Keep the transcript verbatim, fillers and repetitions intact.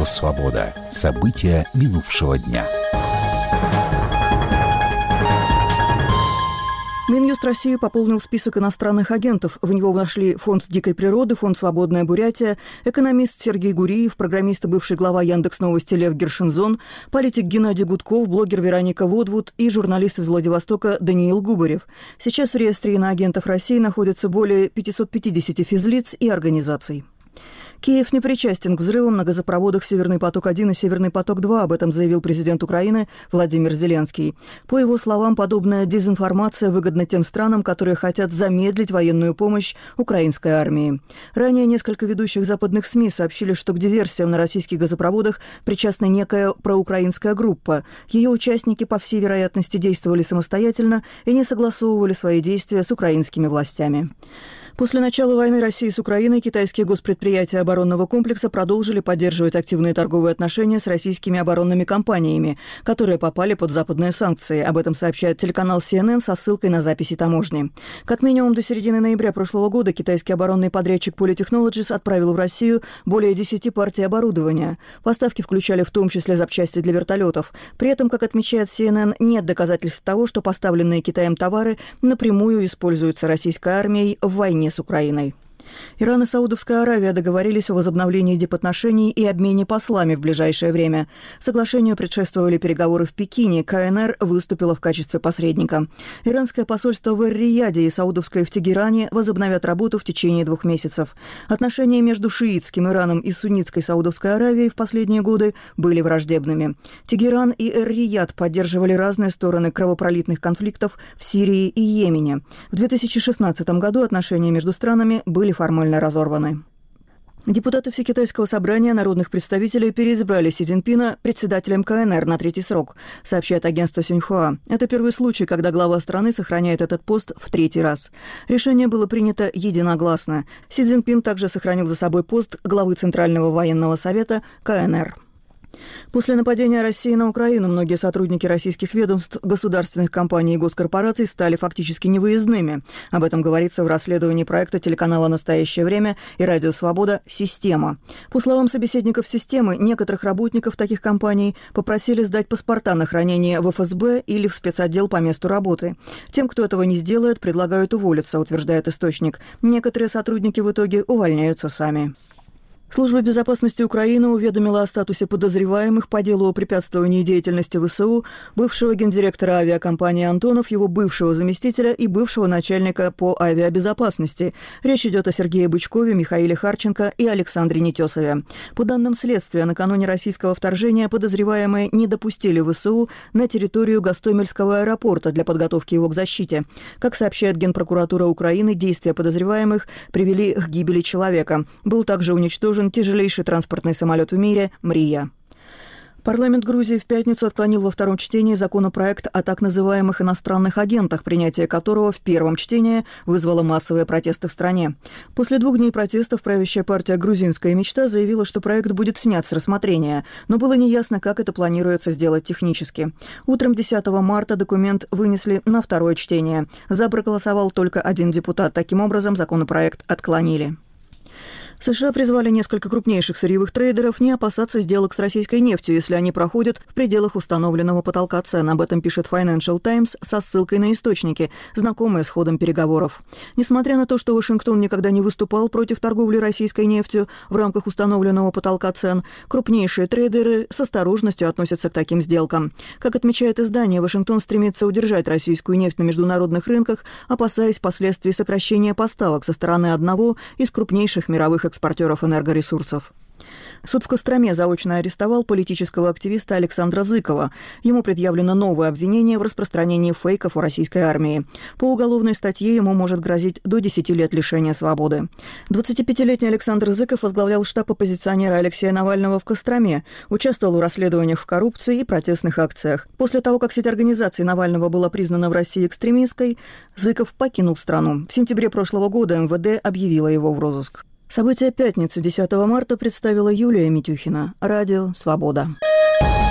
Радио «Свобода». События минувшего дня. Минюст России пополнил список иностранных агентов. В него вошли Фонд дикой природы, Фонд «Свободная Бурятия», экономист Сергей Гуриев, программист и бывший глава Яндекс.Новости Лев Гершинзон, политик Геннадий Гудков, блогер Вероника Водвуд и журналист из Владивостока Даниил Губарев. Сейчас в реестре иноагентов России находится более пятьсот пятьдесят физлиц и организаций. Киев не причастен к взрывам на газопроводах «Северный поток-один» и «Северный поток-два», об этом заявил президент Украины Владимир Зеленский. По его словам, подобная дезинформация выгодна тем странам, которые хотят замедлить военную помощь украинской армии. Ранее несколько ведущих западных СМИ сообщили, что к диверсиям на российских газопроводах причастна некая проукраинская группа. Ее участники, по всей вероятности, действовали самостоятельно и не согласовывали свои действия с украинскими властями. После начала войны России с Украиной китайские госпредприятия оборонного комплекса продолжили поддерживать активные торговые отношения с российскими оборонными компаниями, которые попали под западные санкции. Об этом сообщает телеканал си эн эн со ссылкой на записи таможни. Как минимум до середины ноября прошлого года китайский оборонный подрядчик Polytechnologies отправил в Россию более десяти партий оборудования. Поставки включали в том числе запчасти для вертолетов. При этом, как отмечает си эн эн, нет доказательств того, что поставленные Китаем товары напрямую используются российской армией в войне с Украиной. Иран и Саудовская Аравия договорились о возобновлении дипотношений и обмене послами в ближайшее время. Соглашению предшествовали переговоры в Пекине. ка эн эр выступила в качестве посредника. Иранское посольство в Эр-Рияде и саудовское в Тегеране возобновят работу в течение двух месяцев. Отношения между шиитским Ираном и суннитской Саудовской Аравией в последние годы были враждебными. Тегеран и Эр-Рияд поддерживали разные стороны кровопролитных конфликтов в Сирии и Йемене. В две тысячи шестнадцатом году отношения между странами были формально разорваны. Депутаты Всекитайского собрания народных представителей переизбрали Си Цзиньпина председателем ка эн эр на третий срок, сообщает агентство Синьхуа. Это первый случай, когда глава страны сохраняет этот пост в третий раз. Решение было принято единогласно. Си Цзиньпин также сохранил за собой пост главы Центрального военного совета ка эн эр. После нападения России на Украину многие сотрудники российских ведомств, государственных компаний и госкорпораций стали фактически невыездными. Об этом говорится в расследовании проекта телеканала «Настоящее время» и «Радио Свобода» «Система». По словам собеседников «Системы», некоторых работников таких компаний попросили сдать паспорта на хранение в эф эс бэ или в спецотдел по месту работы. Тем, кто этого не сделает, предлагают уволиться, утверждает источник. Некоторые сотрудники в итоге увольняются сами. Служба безопасности Украины уведомила о статусе подозреваемых по делу о препятствовании деятельности вэ эс у бывшего гендиректора авиакомпании «Антонов», его бывшего заместителя и бывшего начальника по авиабезопасности. Речь идет о Сергее Бычкове, Михаиле Харченко и Александре Нетесове. По данным следствия, накануне российского вторжения подозреваемые не допустили вэ эс у на территорию Гостомельского аэропорта для подготовки его к защите. Как сообщает Генпрокуратура Украины, действия подозреваемых привели к гибели человека. Был также уничтожен тяжелейший транспортный самолет в мире «Мрия». Парламент Грузии в пятницу отклонил во втором чтении законопроект о так называемых иностранных агентах, принятие которого в первом чтении вызвало массовые протесты в стране. После двух дней протестов правящая партия «Грузинская мечта» заявила, что проект будет снят с рассмотрения, но было неясно, как это планируется сделать технически. Утром десятого марта документ вынесли на второе чтение. За проголосовал только один депутат. Таким образом, законопроект отклонили. США призвали несколько крупнейших сырьевых трейдеров не опасаться сделок с российской нефтью, если они проходят в пределах установленного потолка цен. Об этом пишет Financial Times со ссылкой на источники, знакомые с ходом переговоров. Несмотря на то, что Вашингтон никогда не выступал против торговли российской нефтью в рамках установленного потолка цен, крупнейшие трейдеры с осторожностью относятся к таким сделкам. Как отмечает издание, Вашингтон стремится удержать российскую нефть на международных рынках, опасаясь последствий сокращения поставок со стороны одного из крупнейших мировых экспортеров энергоресурсов. Суд в Костроме заочно арестовал политического активиста Александра Зыкова. Ему предъявлено новое обвинение в распространении фейков о российской армии. По уголовной статье ему может грозить до десяти лет лишения свободы. двадцатипятилетний Александр Зыков возглавлял штаб оппозиционера Алексея Навального в Костроме, участвовал в расследованиях в коррупции и протестных акциях. После того, как сеть организаций Навального была признана в России экстремистской, Зыков покинул страну. В сентябре прошлого года эм вэ дэ объявило его в розыск. События пятницы, десятого марта, представила Юлия Митюхина. Радио «Свобода».